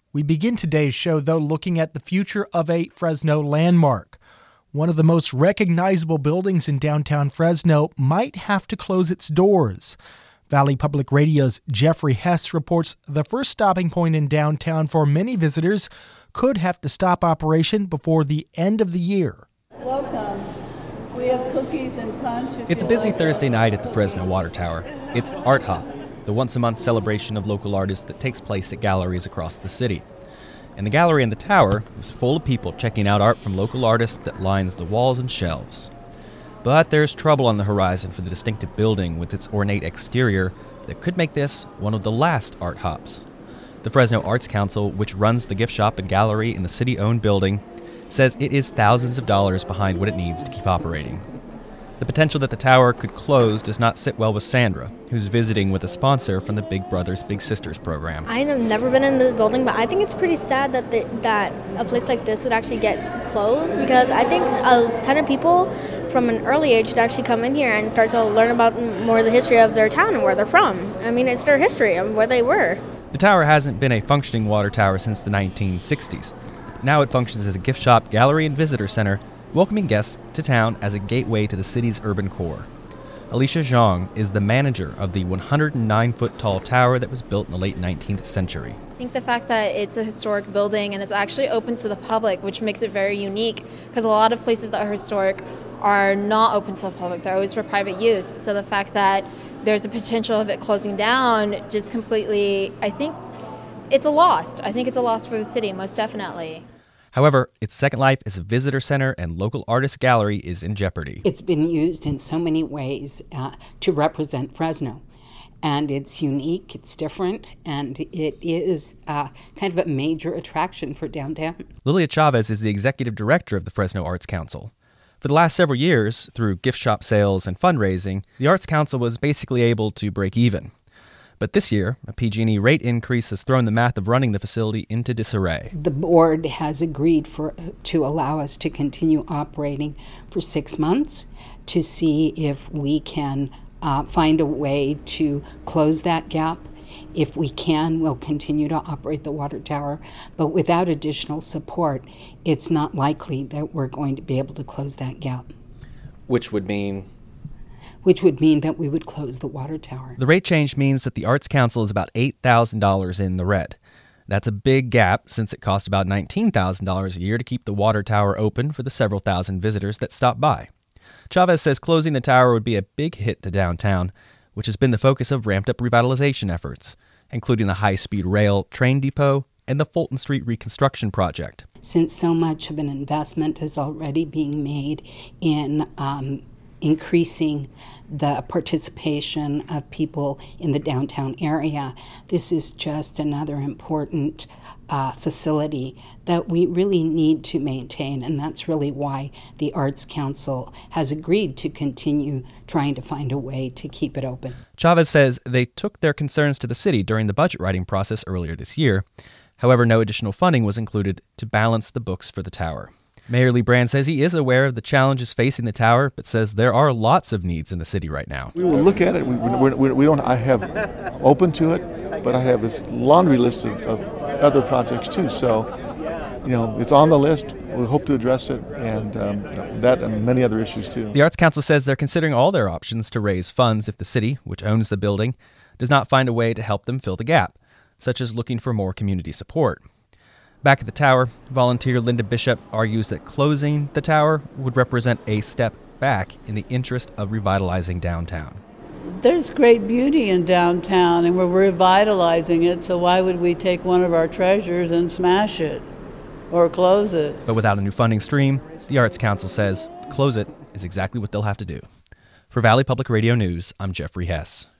We begin today's show, though, looking at the future of a Fresno landmark. One of the most recognizable buildings in downtown Fresno might have to close its doors. Valley Public Radio's Jeffrey Hess reports the first stopping point in downtown for many visitors could have to stop operation before the end of the year. Welcome. We have cookies and punch. It's a busy Thursday night at the Fresno Water Tower. It's Art Hop, the once-a-month celebration of local artists that takes place at galleries across the city. And the gallery in the tower is full of people checking out art from local artists that lines the walls and shelves. But there's trouble on the horizon for the distinctive building with its ornate exterior that could make this one of the last art hops. The Fresno Arts Council, which runs the gift shop and gallery in the city-owned building, says it is thousands of dollars behind what it needs to keep operating. The potential that the tower could close does not sit well with Sandra, who's visiting with a sponsor from the Big Brothers Big Sisters program. I have never been in this building, but I think it's pretty sad that a place like this would actually get closed, because I think a ton of people from an early age should actually come in here and start to learn about more of the history of their town and where they're from. I mean, it's their history and where they were. The tower hasn't been a functioning water tower since the 1960s. Now it functions as a gift shop, gallery, and visitor center, welcoming guests to town as a gateway to the city's urban core. Alicia Zhang is the manager of the 109-foot-tall tower that was built in the late 19th century. I think the fact that it's a historic building and it's actually open to the public, which makes it very unique, because a lot of places that are historic are not open to the public. They're always for private use. So the fact that there's a potential of it closing down just completely, I think it's a loss. I think it's a loss for the city, most definitely. However, its second life as a visitor center and local artist gallery is in jeopardy. It's been used in so many ways to represent Fresno. And it's unique, it's different, and it is kind of a major attraction for downtown. Lilia Chavez is the executive director of the Fresno Arts Council. For the last several years, through gift shop sales and fundraising, the Arts Council was basically able to break even. But this year, a PG&E rate increase has thrown the math of running the facility into disarray. The board has agreed to allow us to continue operating for 6 months to see if we can find a way to close that gap. If we can, we'll continue to operate the water tower, but without additional support, it's not likely that we're going to be able to close that gap. Which would mean that we would close the water tower. The rate change means that the Arts Council is about $8,000 in the red. That's a big gap since it costs about $19,000 a year to keep the water tower open for the several thousand visitors that stop by. Chavez says closing the tower would be a big hit to downtown, which has been the focus of ramped-up revitalization efforts, including the high-speed rail train depot and the Fulton Street reconstruction project. Since so much of an investment is already being made in increasing the participation of people in the downtown area, this is just another important facility that we really need to maintain, and that's really why the Arts Council has agreed to continue trying to find a way to keep it open. Chavez says they took their concerns to the city during the budget writing process earlier this year. However, no additional funding was included to balance the books for the tower. Mayor Lee Brand says he is aware of the challenges facing the tower, but says there are lots of needs in the city right now. We will look at it. We don't. I have open to it, but I have this laundry list of other projects too. So, it's on the list. We hope to address it, and that and many other issues too. The Arts Council says they're considering all their options to raise funds if the city, which owns the building, does not find a way to help them fill the gap, such as looking for more community support. Back at the tower, volunteer Linda Bishop argues that closing the tower would represent a step back in the interest of revitalizing downtown. There's great beauty in downtown, and we're revitalizing it, so why would we take one of our treasures and smash it or close it? But without a new funding stream, the Arts Council says close it is exactly what they'll have to do. For Valley Public Radio News, I'm Jeffrey Hess.